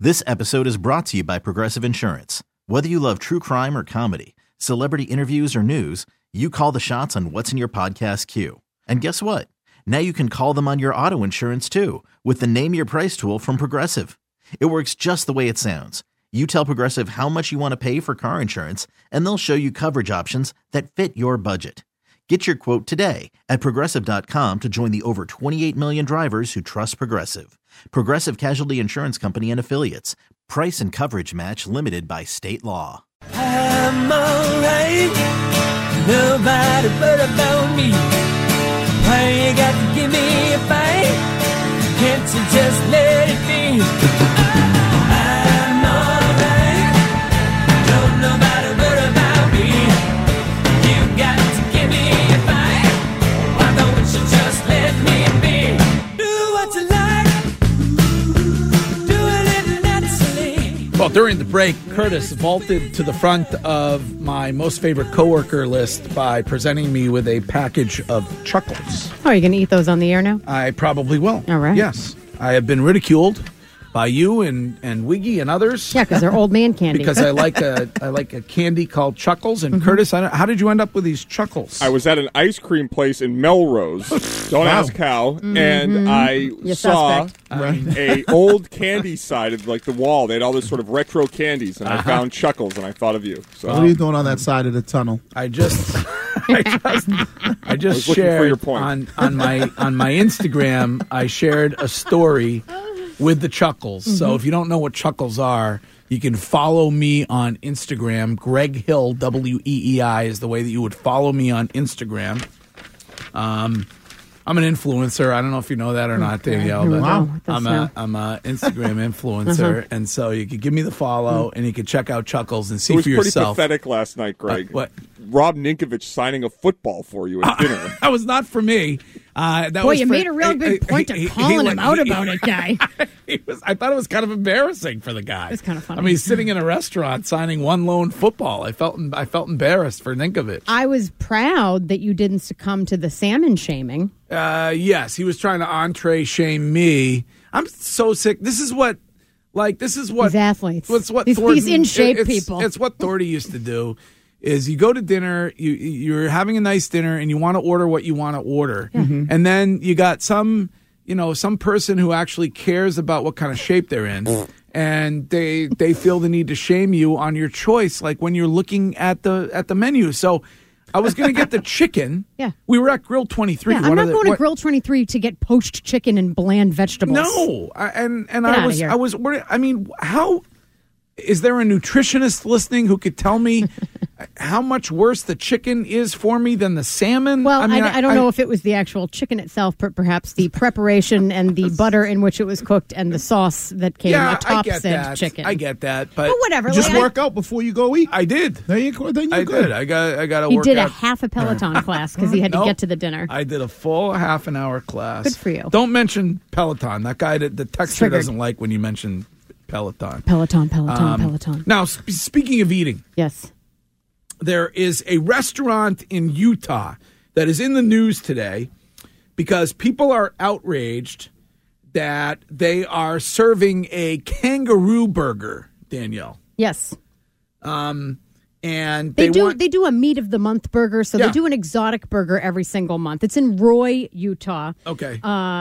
This episode is brought to you by Progressive Insurance. Whether you love true crime or comedy, celebrity interviews or news, you call the shots on what's in your podcast queue. And guess what? Now you can call them on your auto insurance too with the Name Your Price tool from Progressive. It works just the way it sounds. You tell Progressive how much you want to pay for car insurance, and they'll show you coverage options that fit your budget. Get your quote today at Progressive.com to join the over 28 million drivers who trust Progressive. Progressive Casualty Insurance Company and Affiliates. Price and coverage match limited by state law. I'm alright, nobody but about me. Why you got to give me a fight? Can't you just let it be? I'm alright, don't nobody but about me. You got to give me a fight. Why don't you just let me be? Do what you like, do it naturally. Well, during the break, Curtis vaulted to the front of my most favorite coworker list by presenting me with a package of Chuckles. Oh, are you going to eat those on the air now? I probably will. All right. Yes. I have been ridiculed by you and Wiggy and others. Yeah, because they're old man candy. Because I like a candy called Chuckles. And Curtis, how did you end up with these Chuckles? I was at an ice cream place in Melrose. Don't ask how. And I saw a old candy side of like the wall. They had all this sort of retro candies, and I found Chuckles, and I thought of you. So what are you doing on that side of the tunnel? I just was looking shared for your point. on my Instagram. I shared a story with the Chuckles. So if you don't know what Chuckles are, you can follow me on Instagram. Greg Hill, WEEI, is the way that you would follow me on Instagram. I'm an influencer. I don't know if you know that or not, Danielle, but I'm a Instagram influencer, and so you could give me the follow, and you could check out Chuckles and see for yourself. It was pretty pathetic last night, Greg. What? Rob Ninkovich signing a football for you at dinner. That was not for me. You made a real good point of calling him out about it, guy. I thought it was kind of embarrassing for the guy. It's kind of funny. I mean, he's sitting in a restaurant signing one lone football. I felt embarrassed for Ninkovich. I was proud that you didn't succumb to the salmon shaming. Yes, he was trying to entree shame me. I'm so sick. This is what These athletes. These in shape people. It's what Thornton used to do. Is you go to dinner, you're having a nice dinner, and you want to order what you want to order, and then you got some person who actually cares about what kind of shape they're in, and they feel the need to shame you on your choice, like when you're looking at the menu. So I was going to get the chicken. Yeah, we were at Grill 23. Yeah, I'm not going to Grill 23 to get poached chicken and bland vegetables. No, I was worried. I mean, how is there a nutritionist listening who could tell me how much worse the chicken is for me than the salmon? Well, I don't know if it was the actual chicken itself, but perhaps the prepreration and the butter in which it was cooked and the sauce that came atop said chicken. I get that, but whatever. Just work out before you go eat. I did. There you go. Then I did. I got to He work did out. a half a Peloton class because he had to get to the dinner. I did a full half an hour class. Good for you. Don't mention Peloton. That guy, the texter Triggered. doesn't like when you mention Peloton. Peloton. Now, speaking of eating. Yes. There is a restaurant in Utah that is in the news today because people are outraged that they are serving a kangaroo burger, Danielle. Yes. And they do a meat of the month burger, so they do an exotic burger every single month. It's in Roy, Utah. Okay.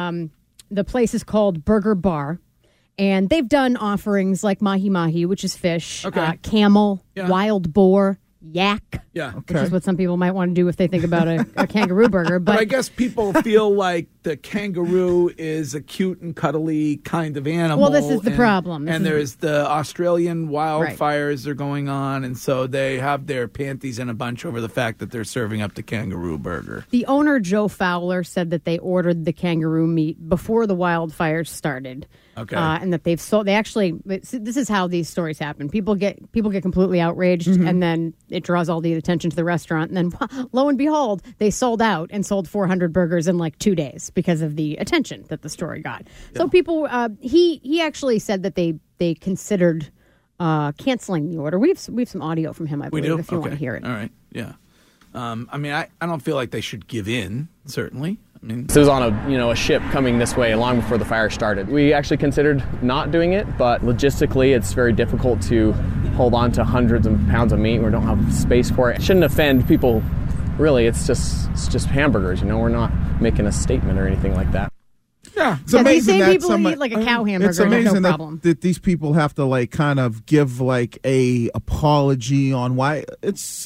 The place is called Burger Bar. And they've done offerings like mahi-mahi, which is fish, camel, wild boar, yak, which is what some people might want to do if they think about a kangaroo burger. But I guess people feel like the kangaroo is a cute and cuddly kind of animal. Well, this is the problem. There's the Australian wildfires are going on, and so they have their panties in a bunch over the fact that they're serving up the kangaroo burger. The owner, Joe Fowler, said that they ordered the kangaroo meat before the wildfires started. Okay. And that they've sold. They actually. This is how these stories happen. People get completely outraged, and then it draws all the attention to the restaurant. And then, lo and behold, they sold out and sold 400 burgers in like 2 days because of the attention that the story got. Yeah. So people. He actually said that they considered canceling the order. We have some audio from him. I believe if you want to hear it. All right. Yeah. I mean, I don't feel like they should give in. Certainly. This was on a ship coming this way long before the fire started. We actually considered not doing it, but logistically it's very difficult to hold on to hundreds of pounds of meat. We don't have space for it. It shouldn't offend people. Really, it's just hamburgers. We're not making a statement or anything like that. Yeah, it's amazing these same that people who eat like a cow hamburger. It's amazing no problem. that these people have to like kind of give like a apology on why it's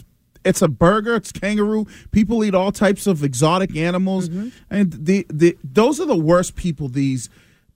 a burger. It's kangaroo. People eat all types of exotic animals, and those are the worst people. These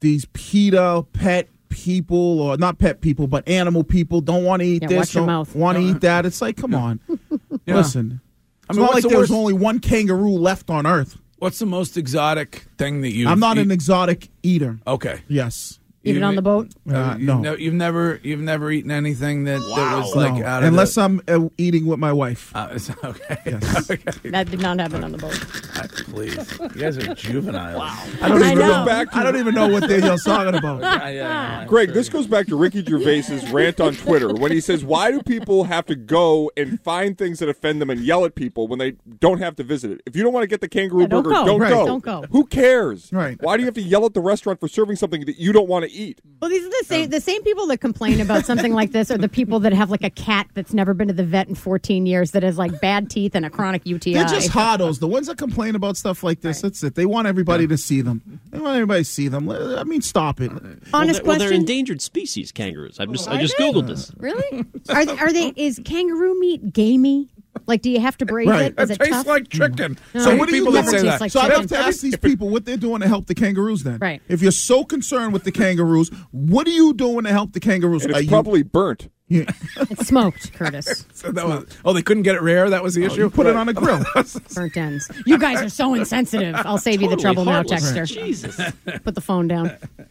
PETA pet people, or not pet people, but animal people don't want to eat this. Watch your mouth. Want to eat that? It's like, come on, listen. It's I mean, not like there's only one kangaroo left on Earth. What's the most exotic thing that you? I'm not an exotic eater. Okay. Yes. Eat it on the boat? No. You've never eaten anything that was like out of unless I'm eating with my wife. Okay. Yes. Okay. That did not happen on the boat. Please, you guys are juvenile. Wow. I don't even know. I don't even know what Danielle's talking about. Greg, this goes back to Ricky Gervais's rant on Twitter when he says, why do people have to go and find things that offend them and yell at people when they don't have to visit it? If you don't want to get the kangaroo burger, don't go. Don't go. Who cares? Right. Why do you have to yell at the restaurant for serving something that you don't want to eat? Well, these are the same people that complain about something like this are the people that have like a cat that's never been to the vet in 14 years that has like bad teeth and a chronic UTI. They're just hardos. The ones that complain about stuff like this, that's it. They want everybody to see them. They want everybody to see them. I mean, stop it. Honest question. They're endangered species, kangaroos. I just Googled this. Really? Are they? Is kangaroo meat gamey? Like, do you have to braise it? Is it tastes tough? like chicken. So what do you people look that say that? like So I chicken. have to ask these people what they're doing to help the kangaroos then. Right. If you're so concerned with the kangaroos, what are you doing to help the kangaroos? And it's probably burnt. It's smoked, Curtis. So that was, they couldn't get it rare? That was the issue? You put it on a grill. Burnt ends. You guys are so insensitive. I'll save you the trouble now, Texter. Jesus. Put the phone down.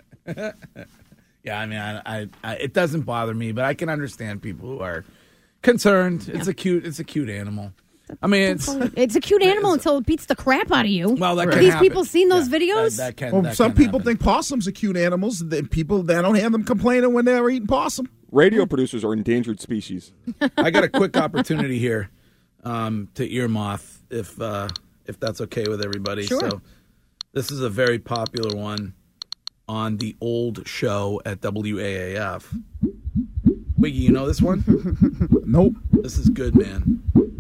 Yeah, I mean, I it doesn't bother me, but I can understand people who are concerned. It's a cute animal. I mean, it's a cute animal until it beats the crap out of you. Well, that Have can these happen. people seen those videos? Some people think possums are cute animals. They don't hear them complaining when they're eating possum. Radio producers are endangered species. I got a quick opportunity here to earmoth, if that's okay with everybody. Sure. So this is a very popular one on the old show at WAAF. Wiggy, you know this one? Nope. This is good, man.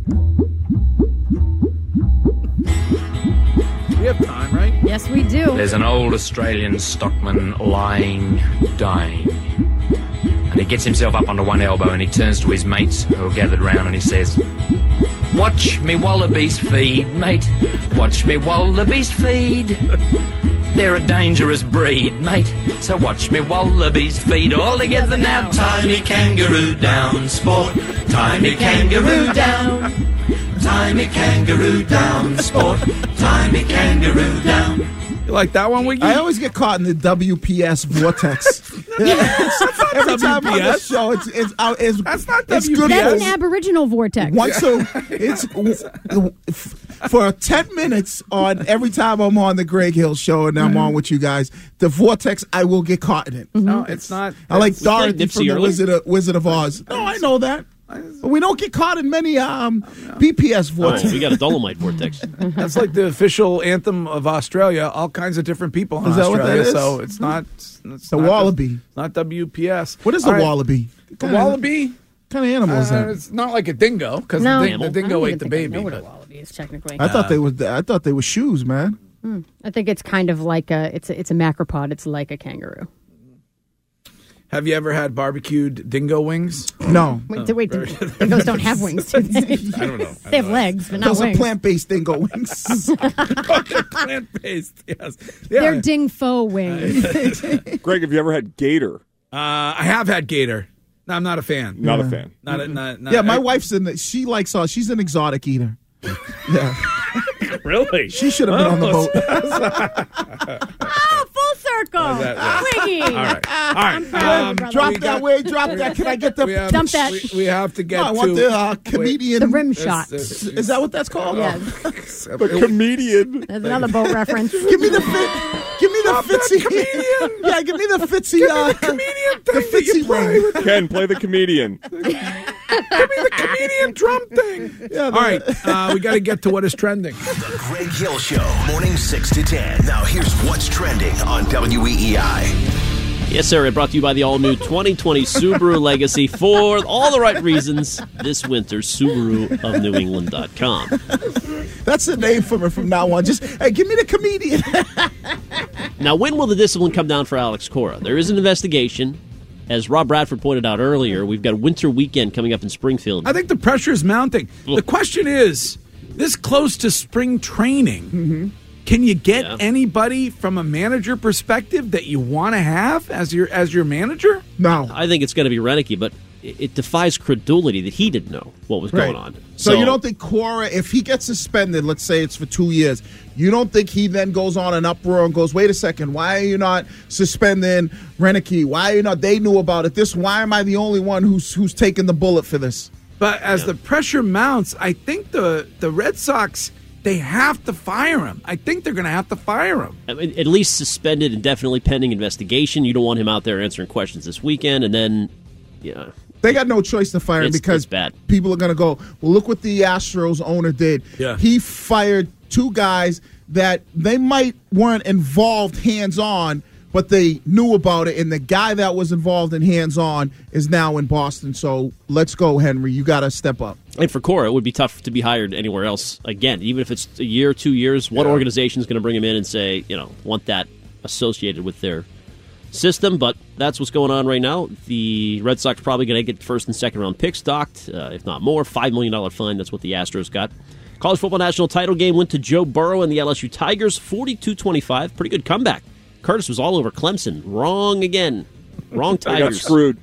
We have time, right? Yes, we do. There's an old Australian stockman lying, dying. And he gets himself up onto one elbow and he turns to his mates who are gathered round and he says, "Watch me wallabies feed, mate. Watch me wallabies feed. They're a dangerous breed, mate. So watch me wallabies feed all together now. Tie me kangaroo down, sport. Tie me kangaroo down. Tie me kangaroo down, sport. Tie me kangaroo down." You like that one, Wiggy? I always get caught in the WPS vortex. Every time on the show, it's That's not it's WPS. good. That's an Aboriginal vortex. For 10 minutes on every time I'm on the Greg Hill show and I'm on with you guys, the vortex, I will get caught in it. No, it's not. I like Dorothy Nipsey from the earlier. Wizard of Oz. No, I know that. But we don't get caught in many BPS vortex. We got a Dolomite vortex. That's like the official anthem of Australia. All kinds of different people in Is that what Australia. that is? So it's not. It's The not wallaby. It's not WPS. What is All the right. wallaby? The wallaby? What kind of animal is that? It's not like a dingo because No. the dingo ate the I baby. know what a but- wallaby is technically. I thought they were shoes, man. I think it's kind of like it's a macropod. It's like a kangaroo. Have you ever had barbecued dingo wings? No. Wait, dingoes don't have wings, do they? I don't know. They have legs, but not Those are wings. plant-based dingo wings. Plant-based, yes. Yeah. They're ding fo wings. Greg, have you ever had gator? I have had gator. No, I'm not a fan. Not a fan. Not Yeah, my wife's she likes she's an exotic eater. Yeah. Really? She should have been on the boat. Full circle. Wiggy. All right. Drop that way. Drop that. Can I get the? Dump that. We have to get I want to the comedian. The rim shot. Is that what that's called? Yeah, The comedian. there's another boat reference. Give me the fit. Give me the fitzy. comedian. Yeah, give me the fitzy. comedian thing the fitzy ring. Ken, play the comedian. Give me the comedian drum thing. Yeah, all right, we got to get to what is trending. The Greg Hill Show, morning 6 to 10. Now here's what's trending on WEEI. Yes, sir. Brought to you by the all-new 2020 Subaru Legacy for all the right reasons this winter. Subaru of NewEngland.com. That's the name for me from now on. Just, hey, give me the comedian. Now, when will the discipline come down for Alex Cora? There is an investigation. As Rob Bradford pointed out earlier, we've got a winter weekend coming up in Springfield. I think the pressure is mounting. The question is, this close to spring training, can you get anybody from a manager perspective that you want to have as your manager? No. I think it's going to be Renicky, but it defies credulity that he didn't know what was going on. So you don't think Cora, if he gets suspended, let's say it's for 2 years, you don't think he then goes on an uproar and goes, wait a second, why are you not suspending Renicky? Why are you not? They knew about it. Why am I the only one who's taking the bullet for this? But as the pressure mounts, I think the Red Sox, they have to fire him. I think they're going to have to fire him. I mean, at least suspended indefinitely pending investigation. You don't want him out there answering questions this weekend, and then, They got no choice to fire him because people are going to go, well, look what the Astros owner did. Yeah. He fired 2 guys that they weren't involved hands-on, but they knew about it, and the guy that was involved in hands-on is now in Boston. So let's go, Henry. You got to step up. And for Cora, it would be tough to be hired anywhere else again. Even if it's a year, 2 years, what organization is going to bring him in and say, want that associated with their system? But that's what's going on right now. The Red Sox probably going to get first and second round picks docked, if not more. $5 million fine. That's what the Astros got. College football national title game went to Joe Burrow and the LSU Tigers, 42-25. Pretty good comeback. Curtis was all over Clemson. Wrong again. Wrong Tigers. I got screwed.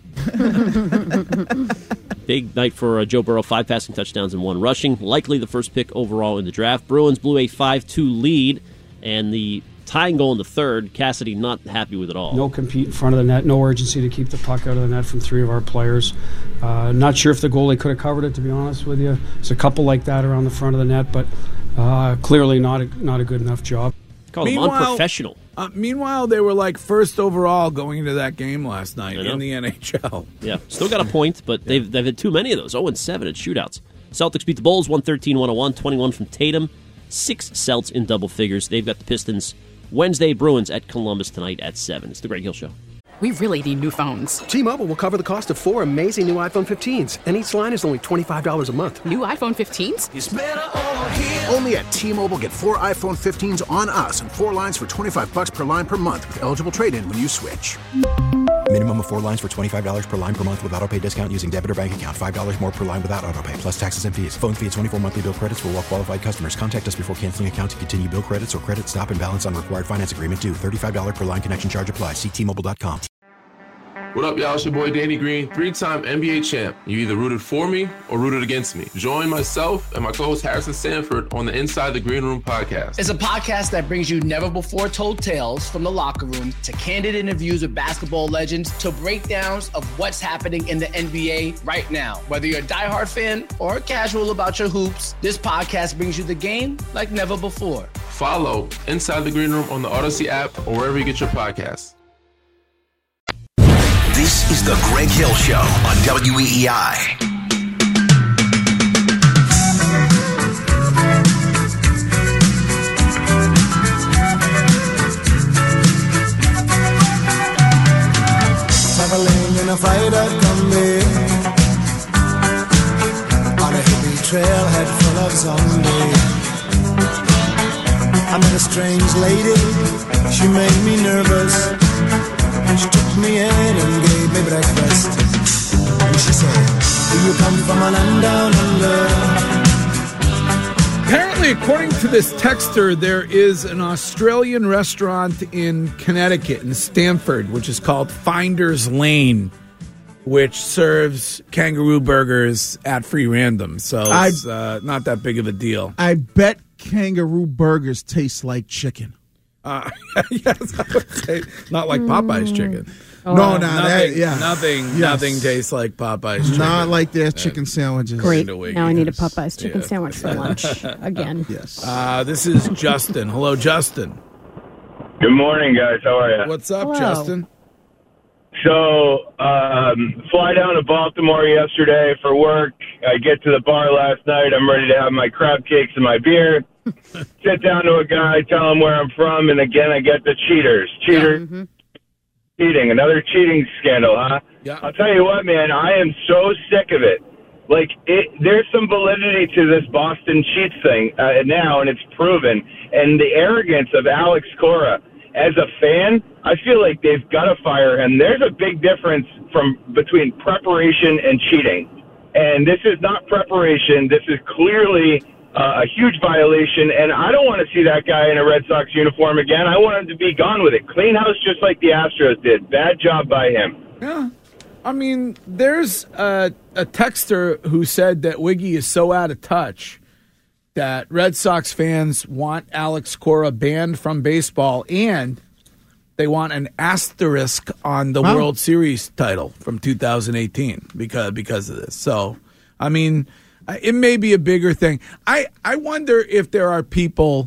Big night for Joe Burrow. 5 passing touchdowns and 1 rushing. Likely the first pick overall in the draft. Bruins blew a 5-2 lead, and the tying goal in the third, Cassidy not happy with it all. No compete in front of the net, no urgency to keep the puck out of the net from 3 of our players. Not sure if the goalie could have covered it, to be honest with you. There's a couple like that around the front of the net, but clearly not a good enough job. Call them unprofessional. Meanwhile, they were like first overall going into that game last night in the NHL. Yeah, still got a point, but they've had too many of those. 0-7 at shootouts. Celtics beat the Bulls 113-101, 21 from Tatum. 6 Celts in double figures. They've got the Pistons Wednesday, Bruins at Columbus tonight at 7. It's the Greg Hill Show. We really need new phones. T-Mobile will cover the cost of 4 amazing new iPhone 15s, and each line is only $25 a month. New iPhone 15s? It's better over here. Only at T-Mobile, get 4 iPhone 15s on us and 4 lines for $25 per line per month with eligible trade-in when you switch. Minimum of 4 lines for $25 per line per month with autopay discount using debit or bank account. $5 more per line without autopay, plus taxes and fees. Phone fee at 24 monthly bill credits for well-qualified customers. Contact us before canceling account to continue bill credits or credit stop and balance on required finance agreement due. $35 per line connection charge applies. See T-Mobile.com. What up, y'all? It's your boy Danny Green, 3-time NBA champ. You either rooted for me or rooted against me. Join myself and my co-host Harrison Sanford on the Inside the Green Room podcast. It's a podcast that brings you never-before-told tales from the locker room to candid interviews with basketball legends to breakdowns of what's happening in the NBA right now. Whether you're a diehard fan or casual about your hoops, this podcast brings you the game like never before. Follow Inside the Green Room on the Odyssey app or wherever you get your podcasts. This is the Greg Hill Show on WEEI. Traveling in a freighter combi on a hippie trailhead full of zombies. I met a strange lady, she made me nervous. She took me in and gave me breakfast. And she said, do you come from a land down under? Apparently, according to this texter, there is an Australian restaurant in Connecticut, in Stamford, which is called Finder's Lane, which serves kangaroo burgers at free random. So it's not that big of a deal. I bet kangaroo burgers taste like chicken. Yes, I would say not like Popeye's chicken. Nothing tastes like Popeye's chicken. Not like their chicken sandwiches. Great. Now I need a Popeye's chicken sandwich for lunch again. Yes. This is Justin. Hello, Justin. Good morning, guys. How are you? What's up, Hello. So, Justin? Fly down to Baltimore yesterday for work. I get to the bar last night. I'm ready to have my crab cakes and my beer. Sit down to a guy, tell him where I'm from, and again I get the cheaters. Cheating. Another cheating scandal, huh? Yeah. I'll tell you what, man, I am so sick of it. Like, there's some validity to this Boston cheats thing now, and it's proven. And the arrogance of Alex Cora, as a fan, I feel like they've got to fire him. There's a big difference between preparation and cheating. And this is not preparation. This is clearly a huge violation, and I don't want to see that guy in a Red Sox uniform again. I want him to be gone with it. Clean house just like the Astros did. Bad job by him. Yeah. I mean, there's a texter who said that Wiggy is so out of touch that Red Sox fans want Alex Cora banned from baseball, and they want an asterisk on the World Series title from 2018 because of this. So, I mean, it may be a bigger thing. I wonder if there are people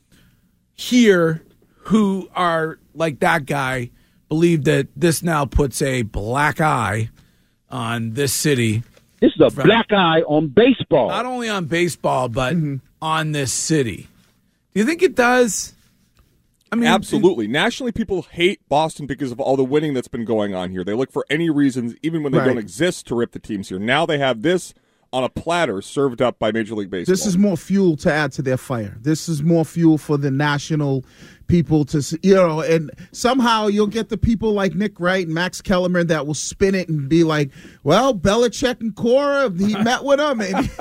here who are like that guy, believe that this now puts a black eye on this city. This is a black eye on baseball. Not only on baseball, but on this city. Do you think it does? I mean, absolutely. Nationally, people hate Boston because of all the winning that's been going on here. They look for any reasons, even when they don't exist, to rip the teams here. Now they have this on a platter served up by Major League Baseball. This is more fuel to add to their fire. This is more fuel for the national people to, and somehow you'll get the people like Nick Wright and Max Kellerman that will spin it and be like, well, Belichick and Cora, he met with him,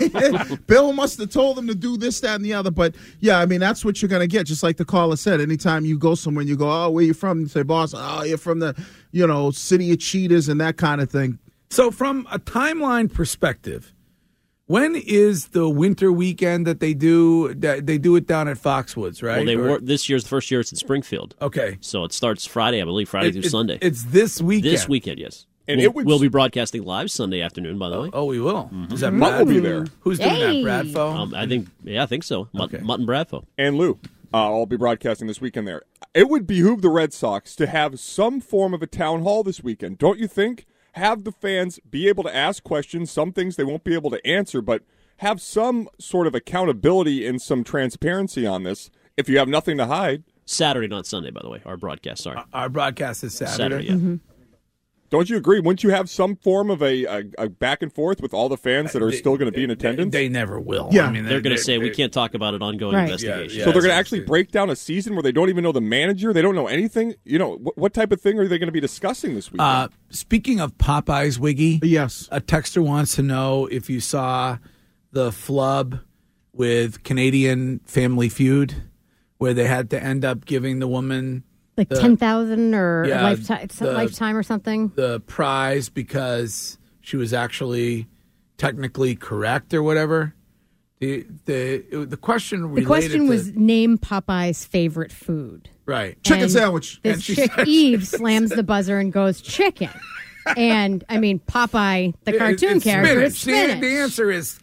and Bill must have told him to do this, that, and the other. But, yeah, I mean, that's what you're going to get, just like the caller said. Anytime you go somewhere and you go, oh, where you from? You say, Boston. Oh, you're from the, city of cheaters and that kind of thing. So from a timeline perspective, when is the winter weekend that they do? They do it down at Foxwoods, right? Well, this year's the first year it's in Springfield. Okay, so it starts Friday, I believe, Friday through Sunday. It's this weekend. This weekend, yes. And we'll be broadcasting live Sunday afternoon. By the way, we will. Mm-hmm. Is that Mutt will be there? Who's doing that? Bradfo? I think so. Mutt and Bradfo and Lou. I'll be broadcasting this weekend there. It would behoove the Red Sox to have some form of a town hall this weekend, don't you think? Have the fans be able to ask questions. Some things they won't be able to answer, but have some sort of accountability and some transparency on this if you have nothing to hide. Saturday, not Sunday, by the way, our broadcast. Sorry. Our broadcast is Saturday. Yeah. Mm-hmm. Don't you agree? Wouldn't you have some form of a back and forth with all the fans that are still going to be in attendance? They never will. Yeah. I mean, they're going to say we can't talk about an ongoing investigation. So they're going to actually break down a season where they don't even know the manager. They don't know anything. What type of thing are they going to be discussing this weekend? Speaking of Popeyes, Wiggy. Yes. A texter wants to know if you saw the flub with Canadian Family Feud, where they had to end up giving the woman like 10,000 or lifetime or something. The prize because she was actually technically correct or whatever. The question related. The question was name Popeye's favorite food. Right, chicken sandwich. This chick Eve slams the buzzer and goes chicken. And I mean, Popeye, the cartoon character, is spinach. The answer is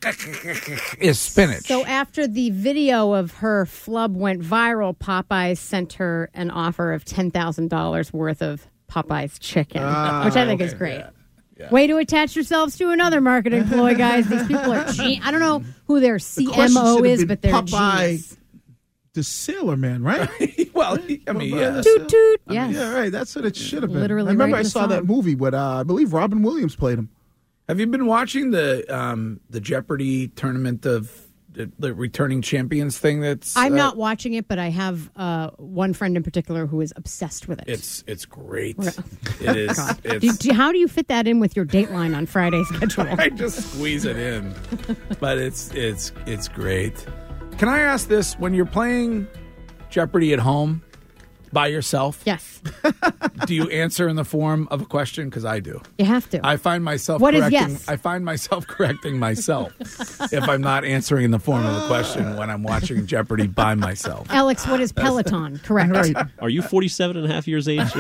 spinach. So after the video of her flub went viral, Popeye sent her an offer of $10,000 worth of Popeye's chicken, which I think is great. Yeah. Way to attach yourselves to another marketing ploy, guys. These people are I don't know who their CMO is, but they're genius. The Sailor Man, right? Well, I mean, yeah. Toot toot. Yes. Yeah, right. That's what it should have been. Literally, I remember I the saw song. that movie with I believe Robin Williams played him. Have you been watching the Jeopardy tournament of the returning champions thing? That's I'm not watching it, but I have one friend in particular who is obsessed with it. It's great. It is. How do you fit that in with your Dateline on Friday schedule? I just squeeze it in, but it's great. Can I ask this? When you're playing Jeopardy at home by yourself, yes, do you answer in the form of a question? Because I do. You have to. I find myself What correcting. is yes? I find myself correcting myself if I'm not answering in the form of a question when I'm watching Jeopardy by myself. Alex, what is Peloton? Correct. Right. Are you 47 and a half years age?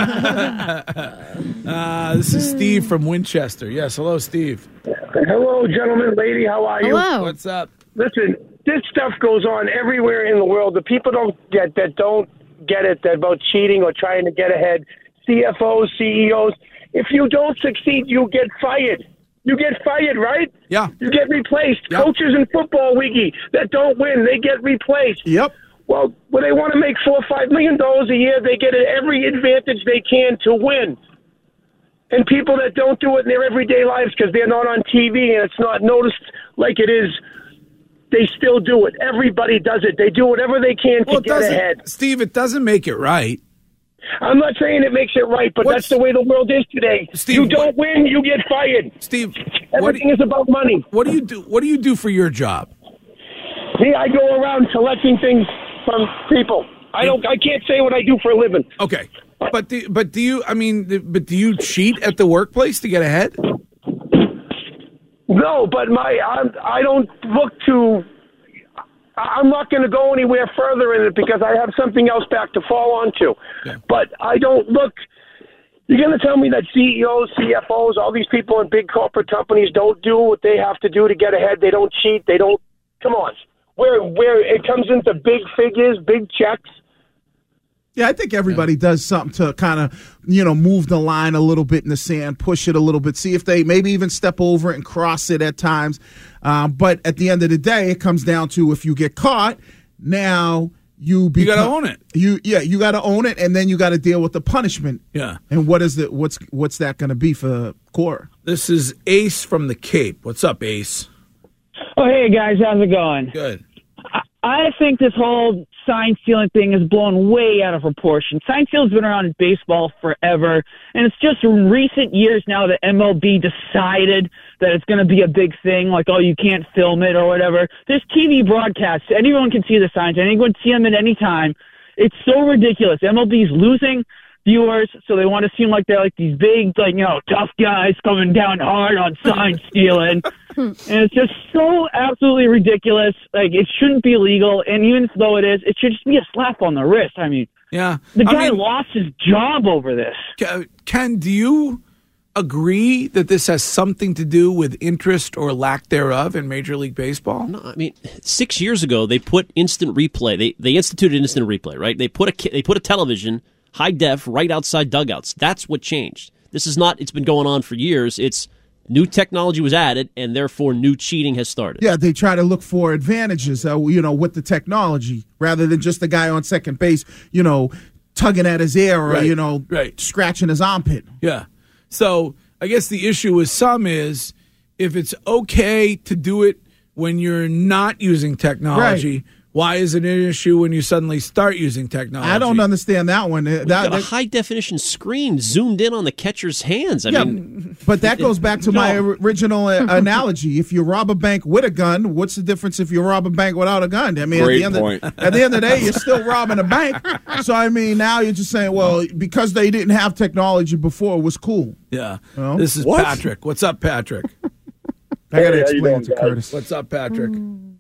This is Steve from Winchester. Yes, hello, Steve. Hello, gentlemen, lady. How are you? Hello. What's up? Listen, this stuff goes on everywhere in the world. The people don't get it about cheating or trying to get ahead. CFOs, CEOs, if you don't succeed, you get fired. You get fired, right? Yeah. You get replaced. Yep. Coaches in football, Wiggy, that don't win, they get replaced. Yep. Well, when they want to make $4 or $5 million a year, they get every advantage they can to win. And people that don't do it in their everyday lives because they're not on TV and it's not noticed like it is, they still do it. Everybody does it. They do whatever they can to get ahead. Steve, it doesn't make it right. I'm not saying it makes it right, but that's the way the world is today. Steve, you don't win, you get fired. Steve, everything is about money. What do you do? What do you do for your job? See, I go around collecting things from people. I can't say what I do for a living. Okay, but do you? I mean, do you cheat at the workplace to get ahead? No, but I don't look to. I'm not going to go anywhere further in it because I have something else back to fall onto. Yeah. But I don't look. You're going to tell me that CEOs, CFOs, all these people in big corporate companies don't do what they have to do to get ahead. They don't cheat. They don't. Come on. Where it comes into big figures, big checks. Yeah, I think everybody does something to kind of, move the line a little bit in the sand, push it a little bit, see if they maybe even step over it and cross it at times. But at the end of the day, it comes down to if you get caught, now you got to own it. You got to own it, and then you got to deal with the punishment. Yeah. And what's that going to be for Cora? This is Ace from the Cape. What's up, Ace? Oh, hey, guys. How's it going? Good. I think this whole sign stealing thing is blown way out of proportion. Sign stealing's been around in baseball forever, and it's just in recent years now that MLB decided that it's going to be a big thing, like, oh, you can't film it or whatever. There's TV broadcasts. Anyone can see the signs. Anyone can see them at any time. It's so ridiculous. MLB's losing viewers, so they want to seem like they're like these big, tough guys coming down hard on sign stealing. And it's just so absolutely ridiculous. Like, it shouldn't be illegal, and even though it is, it should just be a slap on the wrist. I mean, yeah, the guy lost his job over this. Ken, do you agree that this has something to do with interest or lack thereof in Major League Baseball? No, I mean, 6 years ago they put instant replay. They instituted instant replay, right? They put a television high def right outside dugouts. That's what changed. This is not. It's been going on for years. It's new technology was added, and therefore new cheating has started. Yeah, they try to look for advantages, with the technology rather than just the guy on second base, tugging at his ear or scratching his armpit. Yeah. So I guess the issue with some is if it's okay to do it when you're not using technology. Right. Why is it an issue when you suddenly start using technology? I don't understand that one. You got a high-definition screen zoomed in on the catcher's hands. I mean, but that goes back to my original analogy. If you rob a bank with a gun, what's the difference if you rob a bank without a gun? I mean, Great at point. the end of the day, you're still robbing a bank. So, I mean, now you're just saying, well, because they didn't have technology before, it was cool. Yeah. This is Patrick. What's up, Patrick? I got to explain to Curtis. What's up, Patrick?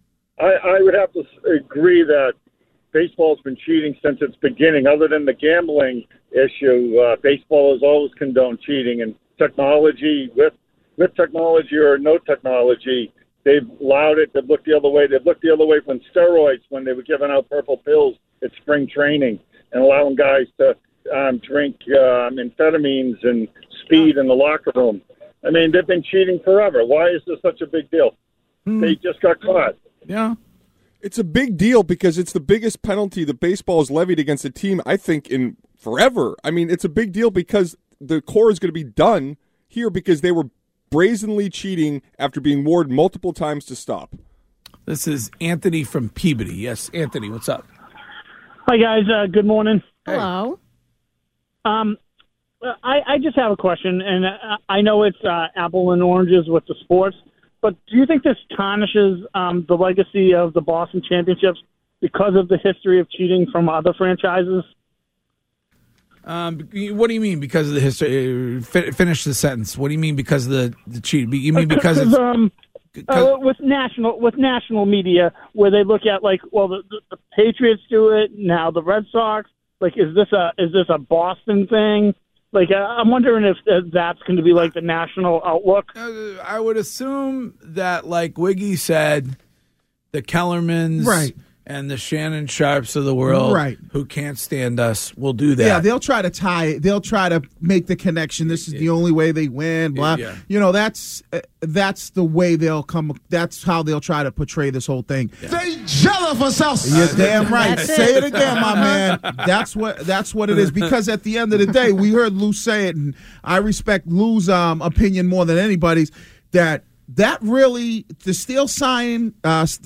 I would have to agree that baseball's been cheating since its beginning. Other than the gambling issue, baseball has always condoned cheating. And technology, with technology or no technology, they've allowed it to look the other way. They've looked the other way from steroids when they were giving out purple pills at spring training and allowing guys to drink amphetamines and speed in the locker room. I mean, they've been cheating forever. Why is this such a big deal? They just got caught. Yeah. It's a big deal because it's the biggest penalty that baseball has levied against a team, I think, in forever. I mean, it's a big deal because the core is going to be done here because they were brazenly cheating after being warned multiple times to stop. This is Anthony from Peabody. Yes, Anthony, what's up? Hi, guys. Good morning. Hello. I just have a question, and I know it's apple and oranges with the sports, but do you think this tarnishes the legacy of the Boston Championships because of the history of cheating from other franchises? What do you mean because of the history? Finish the sentence. What do you mean because of the cheat? You mean because it's... with national media, where they look at the Patriots do it now, the Red Sox. Is this a Boston thing? I'm wondering if that's going to be the national outlook. I would assume that, like Wiggy said, the Kellermans, right, and the Shannon Sharps of the world, Right. who can't stand us, will do that. Yeah, they'll try to tie it. They'll try to make the connection. This is the only way they win. Blah. Yeah. You know, that's the way they'll come. That's how they'll try to portray this whole thing. They jealous of us. You're damn right. Say it again, my man. That's what it is. Because at the end of the day, we heard Lou say it, and I respect Lou's opinion more than anybody's. That really the stealing of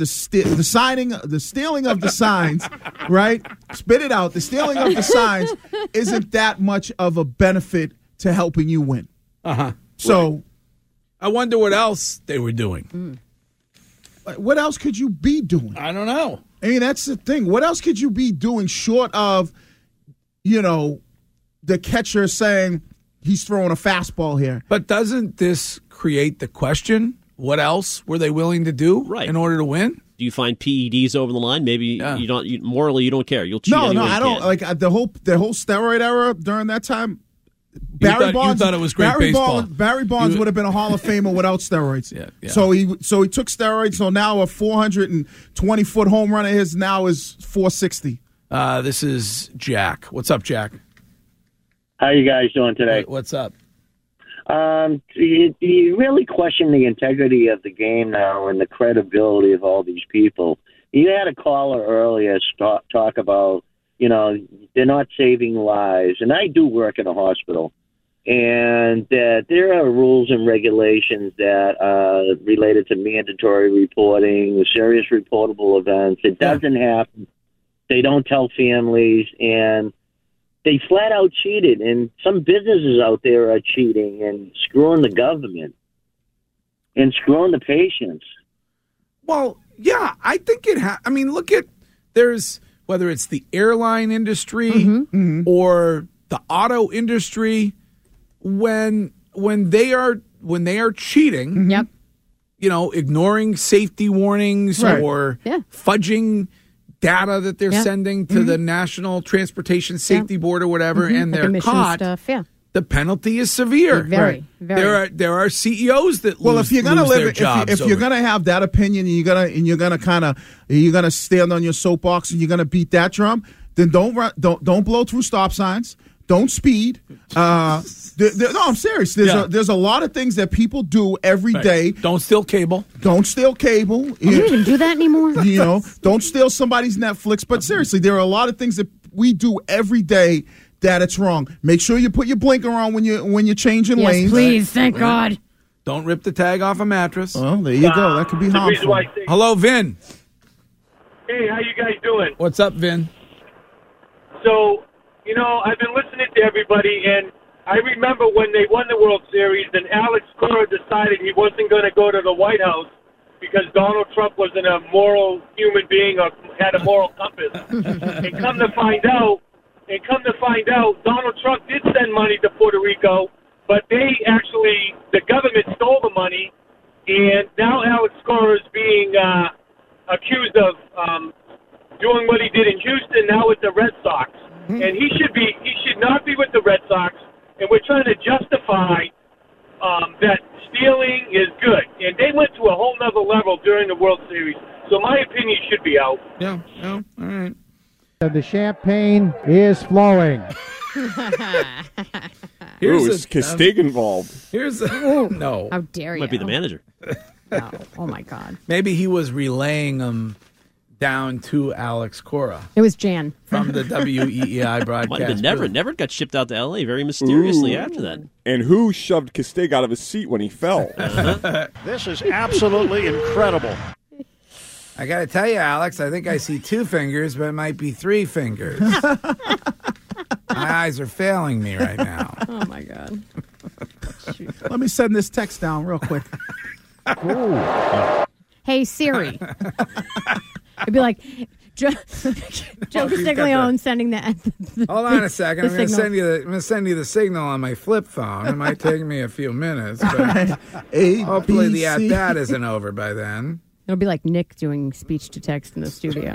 the signs, right? Spit it out. The stealing of the signs isn't that much of a benefit to helping you win. So, I wonder what else they were doing. What else could you be doing? I don't know. I mean, that's the thing. What else could you be doing short of, the catcher saying he's throwing a fastball here? But doesn't this create the question? What else were they willing to do in order to win? Do you find PEDs over the line? Maybe you don't. Morally, you don't care. You'll cheat. No, I don't. Like the whole steroid era during that time. Barry Bonds, you thought it was great baseball. Barry Bonds would have been a Hall of Famer without steroids. Yeah. So he took steroids. So now a 420-foot home run of his now is 460. This is Jack. What's up, Jack? How you guys doing today? What's up? You really question the integrity of the game now and the credibility of all these people. You had a caller earlier talk about, they're not saving lives. And I do work in a hospital. And that there are rules and regulations that are related to mandatory reporting, serious reportable events. It doesn't happen. They don't tell families, and they flat out cheated, and some businesses out there are cheating and screwing the government and screwing the patients. Well, yeah, I think look at whether it's the airline industry or the auto industry, when they are cheating, ignoring safety warnings or fudging data that they're sending to the National Transportation Safety Board or whatever, and they're caught. Stuff, the penalty is severe. Very. There are CEOs that if you're gonna lose their jobs. if you're gonna have that opinion, and you're gonna stand on your soapbox and you're gonna beat that drum, then don't blow through stop signs. Don't speed. No, I'm serious. There's a lot of things that people do every day. Don't steal cable. Don't steal cable. Do you even do that anymore? Don't steal somebody's Netflix. But seriously, there are a lot of things that we do every day that it's wrong. Make sure you put your blinker on when you're changing lanes. Please, thank God. Don't rip the tag off a mattress. Oh, there you go. That could be harmful. Hello, Vin. Hey, how you guys doing? What's up, Vin? So, I've been listening to everybody, and I remember when they won the World Series, and Alex Cora decided he wasn't going to go to the White House because Donald Trump wasn't a moral human being or had a moral compass. And come to find out, Donald Trump did send money to Puerto Rico, but the government stole the money, and now Alex Cora is being accused of doing what he did in Houston, now with the Red Sox. And he should not be with the Red Sox, and we're trying to justify that stealing is good. And they went to a whole nother level during the World Series, so my opinion should be out. Yeah, all right. The champagne is flowing. Is Castig involved? No. How dare you? Might be the manager. No. Oh, my God. Maybe he was relaying them down to Alex Cora. It was Jan. From the WEEI broadcast. Might have been Neverett. Neverett got shipped out to L.A. very mysteriously after that. And who shoved Castig out of his seat when he fell? This is absolutely incredible. I got to tell you, Alex, I think I see 2 fingers, but it might be 3 fingers. My eyes are failing me right now. Oh, my God. Let me send this text down real quick. Hey, Siri. It'd be like Joe Castiglione sending that. Hold on a second. I'm going to send you the signal on my flip phone. It might take me a few minutes, but hopefully the at-bat isn't over by then. It'll be like Nick doing speech-to-text in the studio.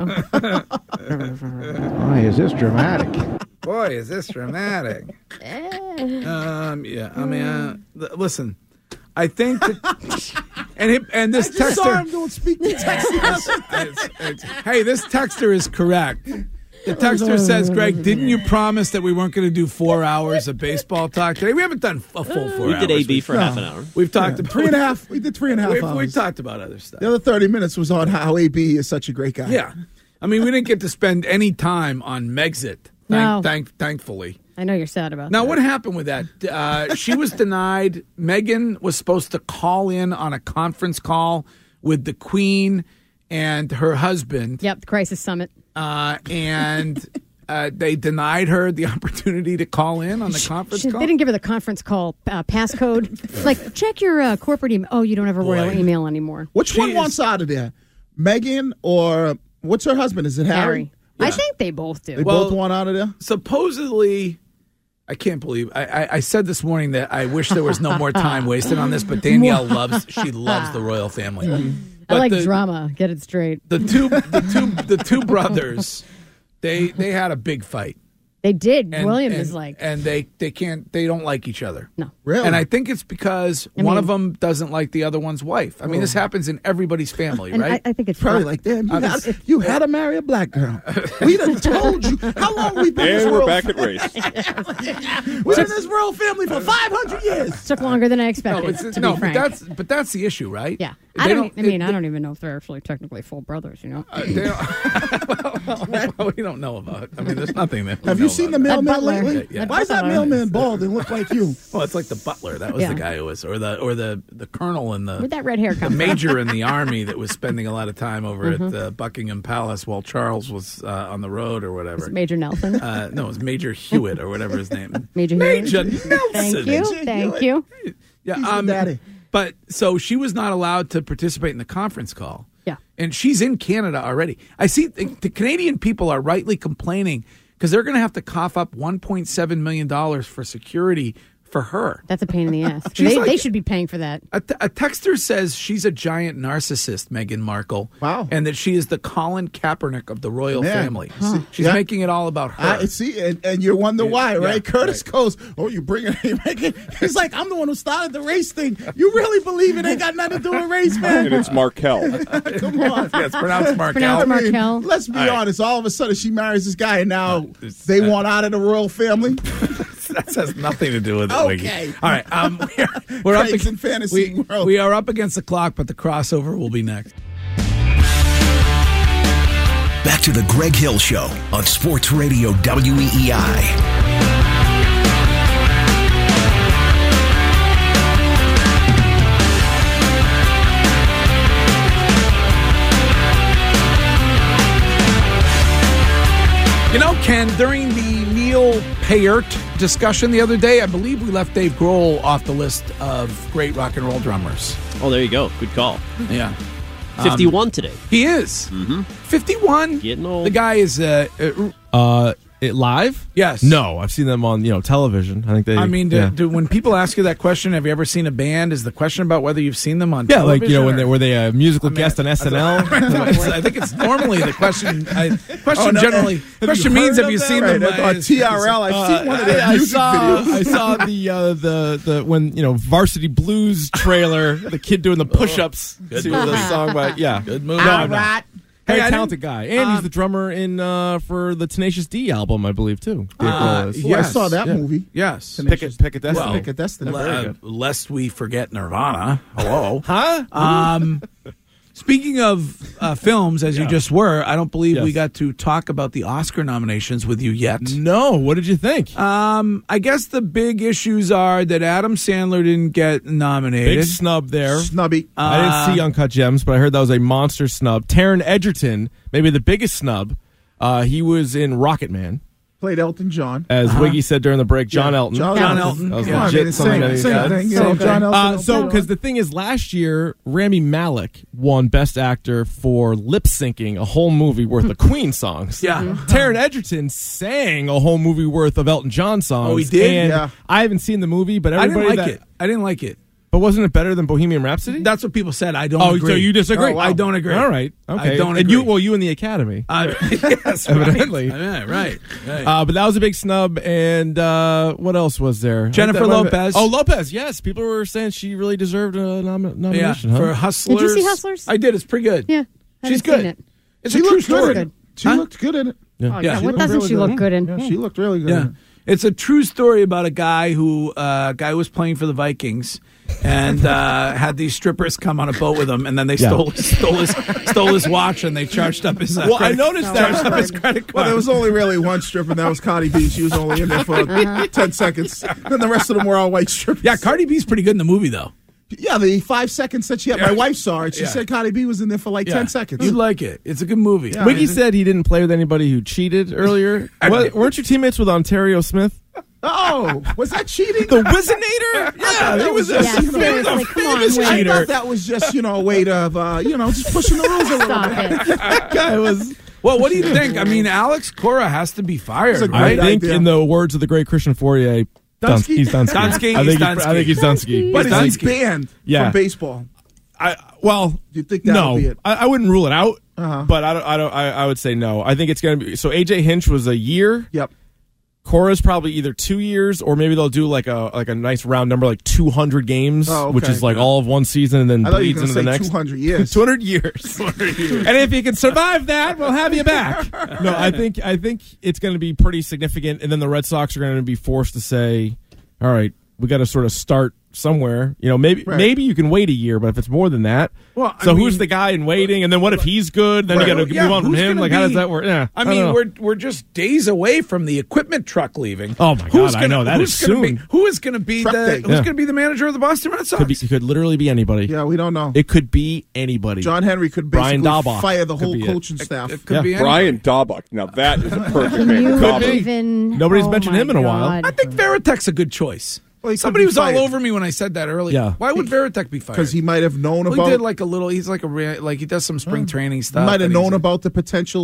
Boy, is this dramatic. Listen, I think that And this I just saw texter. him doing speak to text. Hey, this texter is correct. The texter says, Greg, didn't you promise that we weren't going to do 4 hours of baseball talk today? We haven't done a full 4 hours. We did AB for half an hour. We've talked about 3.5. We did 3.5 hours. We talked about other stuff. The other 30 minutes was on how AB is such a great guy. Yeah. I mean, we didn't get to spend any time on Megxit, No. thankfully. I know you're sad about Now, that. what happened with that? She was denied. Meghan was supposed to call in on a conference call with the Queen and her husband. Yep, the Crisis Summit. And they denied her the opportunity to call in on the conference call. They didn't give her the conference call passcode. It's like, check your corporate email. Oh, you don't have a royal email anymore. Which one wants out of there? Meghan or what's her husband? Is it Harry? I think they both do. They both want out of there? Supposedly, I can't believe I said this morning that I wish there was no more time wasted on this, but Danielle loves the royal family. I like drama. Get it straight. The two brothers, they had a big fight. They did. William is like, and they don't like each other. No, really. And I think it's because one of them doesn't like the other one's wife. I mean, this happens in everybody's family, and right? I think it's Probably like, damn, you had to marry a black girl. We done told you how long we've been in this And we're royal back at race. We've been in this royal family for 500 years. Took longer than I expected. To be frank. But that's the issue, right? Yeah. I don't even know if they're actually technically full brothers. You know. Well, we don't know about. I mean, there's nothing there. Have you seen the mailman lately? Yeah. Why is that mailman bald and look like you? Well, it's like the butler. That was the guy who was, or the colonel in the. Where'd that red hair come from? Major in the army that was spending a lot of time over at Buckingham Palace while Charles was on the road or whatever. Was it Major Nelson? No, it was Major Hewitt or whatever his name. Major Nelson. Thank you. Yeah, daddy. But so she was not allowed to participate in the conference call. Yeah. And she's in Canada already. I see the Canadian people are rightly complaining because they're going to have to cough up $1.7 million for security for her. That's a pain in the ass. She's They should be paying for that. A texter says she's a giant narcissist, Meghan Markle. Wow. And that she is the Colin Kaepernick of the royal family. Huh. She's making it all about her. And you wonder why, right? Yeah, Curtis goes, oh, you bring it, Meghan. He's like, I'm the one who started the race thing. You really believe it ain't got nothing to do with race, man? And it's Markel. Come on. Yeah, it's pronounced Markel. Pronounced Markel. Let's be honest. All of a sudden, she marries this guy, and now they want out of the royal family. That has nothing to do with it. Okay. Wiggy. All right. We're up Craig's in fantasy world. We are up against the clock, but the crossover will be next. Back to the Greg Hill Show on Sports Radio WEEI. You know, Ken, during the Neil Peart discussion the other day, I believe we left Dave Grohl off the list of great rock and roll drummers. Oh, there you go. Good call. Yeah. 51 today. He is. Mm-hmm. 51. Getting old. The guy is... It live? Yes. No, I've seen them on television. I think they. I mean, when people ask you that question, have you ever seen a band? Is the question about whether you've seen them on television? Yeah, like were they a musical guest on SNL? I think it's normally the question. Generally, question means have you seen them on TRL? I've seen one of their music videos. I saw the when Varsity Blues trailer, the kid doing the push-ups to the song. But yeah, good movie. No, right. Very Hey, talented guy, and he's the drummer in for the Tenacious D album, I believe, too. Yes. I saw that movie. Yes, Pick a Destiny. Well, Pick a Destiny. Very good. Lest we forget Nirvana. Hello, huh? Speaking of films, as you just were, I don't believe Yes. we got to talk about the Oscar nominations with you yet. No, what did you think? I guess the big issues are that Adam Sandler didn't get nominated. Big snub there. Snubby. I didn't see Uncut Gems, but I heard that was a monster snub. Taron Egerton, maybe the biggest snub. He was in Rocket Man. Played Elton John. As Wiggy said during the break, John Elton. John Elton. That was Yeah. legit. Same thing. John Elton. Because the thing is, last year, Rami Malek won Best Actor for lip syncing a whole movie worth of Queen songs. Yeah. Taron Egerton sang a whole movie worth of Elton John songs. Oh, he did? And Yeah. I haven't seen the movie, but I everybody didn't like it. But But wasn't it better than Bohemian Rhapsody? That's what people said. I don't Oh, agree. so you disagree? Oh, wow. I don't agree. All right. Okay. I don't and agree. you in the Academy. Yes, evidently. Right. But that was a big snub. And what else was there? Jennifer Lopez. Oh, Lopez. Yes, people were saying she really deserved a nomination. For Hustlers. Did you see Hustlers? I did. It's pretty good. Yeah, she's haven't good. seen it. It's She a true looked story. good. She looked good in it. Oh, yeah. What doesn't she look good in? Yeah, she looked really good. Yeah. In it. It's a true story about a guy who was playing for the Vikings and had these strippers come on a boat with him, and then they stole his watch and they charged up his. Well, I noticed that. Charged up his credit card. Well, there was only really one stripper, and that was Cardi B. She was only in there for 10 seconds. Then the rest of them were all white strippers. Yeah, Cardi B's pretty good in the movie, though. Yeah, the 5 seconds that she had. My wife saw it. She said Cardi B was in there for like 10 seconds. You'd like it. It's a good movie. Yeah. Wiggy said he didn't play with anybody who cheated earlier. Weren't you teammates with Ontario Smith? Oh, was that cheating? The Wizinator? Yeah, it was Yeah, seriously, come on, I cheater. thought that was just, a way of, just pushing the rules a little Stop bit. it. That guy was. Well, what do you think? I mean, Alex Cora has to be fired, It's a right? I think, idea. in the words of the great Christian Fourier, Dunsky? he's Dunsky. Dunsky, I he's think he's Dunsky. But Dunsky. is he banned from baseball? Well, Do you think that'll no, be it? I wouldn't rule it out, Uh-huh. but I would say no. I think it's going to be. So AJ Hinch was a year. Yep. Cora's probably either 2 years, or maybe they'll do like a nice round number, like 200 games, Oh, okay. which is like all of one season, and then I thought you bleeds were into the going to next. say 200 years. 200 years. And if you can survive that, we'll have you back. No, I think it's going to be pretty significant, and then the Red Sox are going to be forced to say, all right, we got to sort of start somewhere. Maybe you can wait a year, but if it's more than that, Well, I so mean- who's the guy in waiting? And then what if he's good? Then you got to move on from who's him. gonna Like, how does be- that work? Yeah, I don't mean, know. we're just days away from the equipment truck leaving. Oh, my God, I know. That is soon. Who is going to be Truck day. who's going to be the manager of the Boston Red Sox? It could literally be anybody. Yeah, we don't know. It could be anybody. John Henry could Brian basically Daubach fire the could whole be it. coaching staff. It could be anybody. Brian Daubach. Now that is a perfect Can man. you for Daubach. even? Nobody's oh mentioned my him in a while. God. I think Veritek's a good choice. Well, he could Somebody be was all fired. over me when I said that earlier. Yeah. Why would Veritek be fired? Because he might have known Well, about. he did like a little. He's like he does some spring training He stuff. might have and known he's- about the potential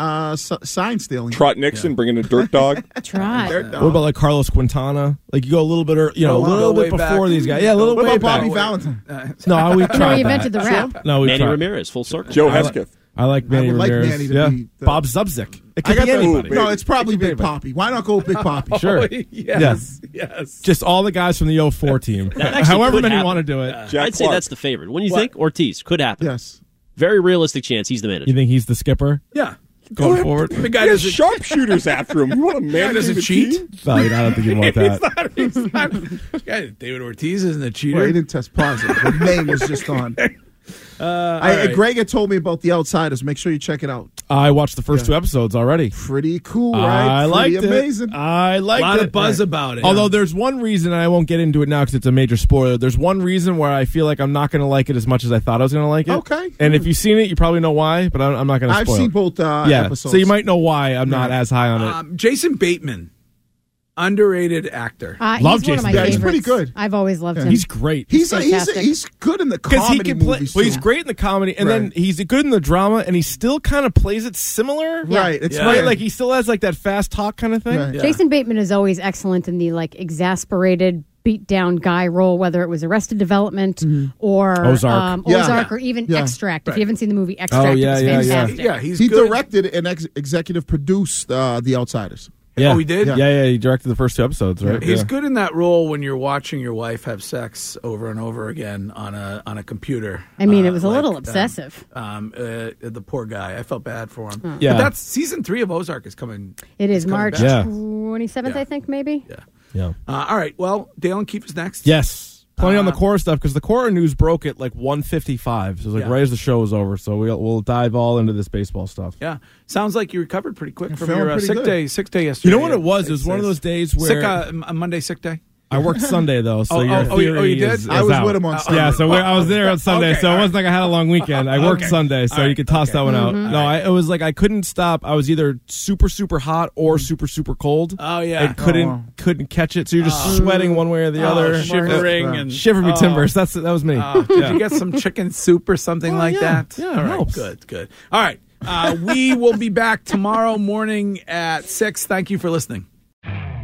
sign stealing. Trot Nixon bringing a dirt dog. Try. What about like Carlos Quintana? Like you go a little bit, a Go little bit way before back. these guys. Yeah, a little What way about back. Bobby Valentine? No, we tried No, he that. invented the rap. No, we Manny tried. Ramirez, full circle. Joe I like- Hesketh. I like Manny I would like Ramirez. Manny to yeah. be the- Bob Zubzik. It I could got be the, anybody. No, it's probably It could be Big Poppy. Why not go with Big Poppy? Sure. Yes. Just all the guys from the 04 team. That actually However could many happen. want to do it. Jack I'd say Clark. that's the favorite. When you think Ortiz could happen. Yes. Very realistic chance he's the manager. You think he's the skipper Yeah. going forward? The guy He has doesn't sharpshooters after him. You want a guy man doesn't the cheat. team? No, I don't think you'd want that. He's not. Guy, David Ortiz isn't a cheater. Well, he didn't test positive. The name was just on. Greg had told me about The Outsiders. Make sure you check it out. I watched the first 2 episodes already. Pretty cool, right? I liked Pretty amazing. it. I liked a lot it. of buzz about it. Although there's one reason, and I won't get into it now because it's a major spoiler. There's one reason where I feel like I'm not going to like it as much as I thought I was going to like it. Okay. And if you've seen it, you probably know why, but I'm not going to I've spoil seen it. both Yeah, episodes. so you might know why I'm not as high on it. Jason Bateman, underrated actor. Love He's one of Jason my Bateman. He's pretty favorites. good. I've always loved him. He's great. He's fantastic. good in the Because comedy he can play. movies, Well, he's too. great in the comedy, and then Right. he's good in the drama, and he still kind of plays it similar. Right. It's Yeah. Right, weird. like he still has like that fast talk kind of thing. Right. Jason Bateman is always excellent in the like exasperated, beat down guy role, whether it was Arrested Development or Ozark. Yeah. Ozark or even Yeah. Extract. If you haven't seen the movie Extract, yeah, it's yeah, yeah. fantastic. Yeah, he's He good. directed and executive produced The Outsiders. Yeah. Oh, he did? Yeah. He directed the first 2 episodes, right? He's Yeah. good in that role when you're watching your wife have sex over and over again on a computer. I mean, it was a little obsessive. The poor guy. I felt bad for him. Yeah. But that's season 3 of Ozark is coming. It is coming March back. Yeah. 27th, I think, maybe. Yeah. All right. Well, Dalen, keep us next. Yes. Plenty on the Cora stuff because the Cora news broke at like 1:55. So it was like Yeah. right as the show was over. So we'll dive all into this baseball stuff. Yeah. Sounds like you recovered pretty quick from feeling your pretty sick good. day. Sick day You yesterday. know what it was? It was one of those days where sick a Monday sick day. I worked Sunday though. So your you theory did? is I was out. with him on Sunday. Yeah, so I was there on Sunday, Okay, so it all wasn't like I had a long weekend. I worked Okay. Sunday, so All right, you could toss that one out. Mm-hmm. No, it was like I couldn't stop. I was either super super hot or super super cold. Oh, yeah. and couldn't catch it. So you're just sweating one way or the other, shivering and shiver me timbers. That was me. Did you get some chicken soup or something like yeah. that? Yeah, it All right. helps. Good. All right. We will be back tomorrow morning at 6. Thank you for listening.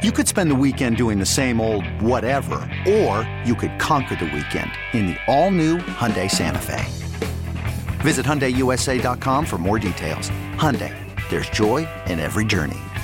You could spend the weekend doing the same old whatever, or you could conquer the weekend in the all-new Hyundai Santa Fe. Visit HyundaiUSA.com for more details. Hyundai, there's joy in every journey.